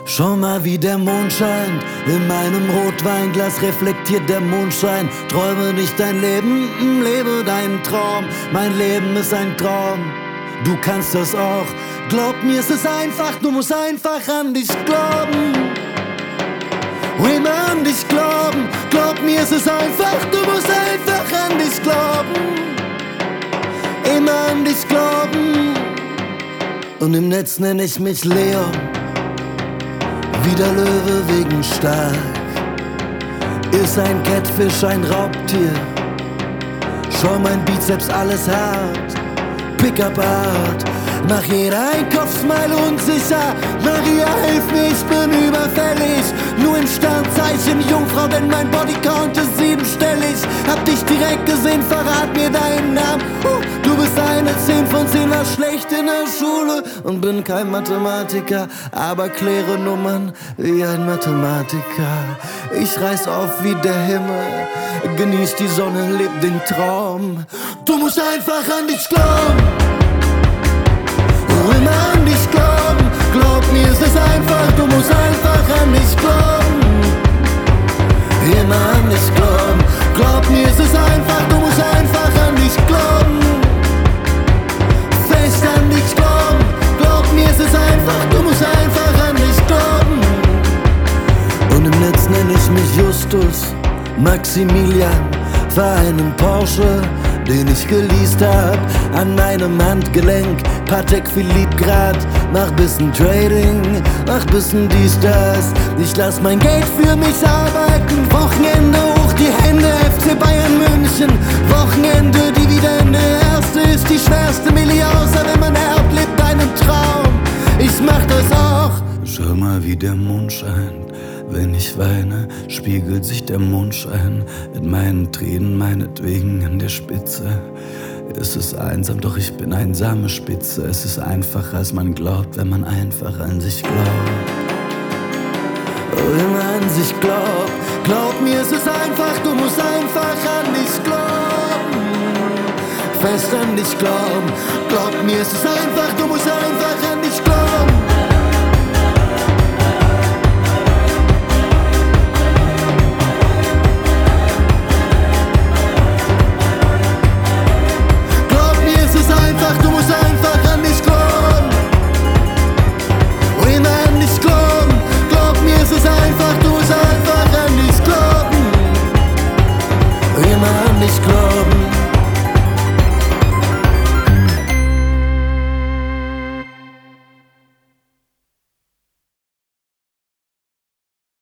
Schau mal, wie der Mond scheint, in meinem Rotweinglas reflektiert der Mondschein. Träume nicht dein Leben, lebe deinen Traum. Mein Leben ist ein Traum, du kannst das auch. Glaub mir, es ist einfach, du musst einfach an dich glauben. Immer an dich glauben, glaub mir, es ist einfach, du musst einfach an dich glauben. Immer an dich glauben. Und im Netz nenn ich mich Leon, wie der Löwe wegen stark. Ist ein Catfish, ein Raubtier. Schau mein Bizeps, alles hart. Pickup-Art, mach jeder ein Kopfsmile unsicher. Maria, hilf mir, ich bin überfällig. Nur in Sternzeichen Jungfrau, denn mein Bodycount ist 7-stellig. Hab dich direkt gesehen, verrat mir deinen Namen. Du bist eine 10 von 10, war schlecht in der Schule und bin kein Mathematiker, aber kläre Nummern wie ein Mathematiker. Ich reiß auf wie der Himmel, genieß die Sonne, leb den Traum. Du musst einfach an dich glauben. Immer an dich glauben, glaub mir, es ist einfach, du musst einfach an dich glauben. Immer an dich glauben, glaub mir, es ist einfach, du musst einfach an dich glauben. Fest an dich glauben, glaub mir, es ist einfach, du musst einfach an dich glauben. Und im Netz nenn ich mich Justus Maximilian, fahr einen Porsche, den ich geleast hab, an meinem Handgelenk, Patek Philippe grad, mach bisschen Trading, mach bisschen dies, das. Ich lass mein Geld für mich arbeiten, Wochenende hoch die Hände, FC Bayern München, Wochenende Dividende, erste ist die schwerste Milli, außer wenn man erbt, lebt einen Traum. Ich mach das auch. Schau mal, wie der Mond scheint. Wenn ich weine, spiegelt sich der Mondschein in meinen Tränen, meinetwegen an der Spitze. Es ist einsam, doch ich bin einsame Spitze. Es ist einfacher, als man glaubt, wenn man einfach an sich glaubt. Wenn man an sich glaubt, glaub mir, es ist einfach, du musst einfach an dich glauben. Fest an dich glauben, glaub mir, es ist einfach, du musst einfach an dich glauben.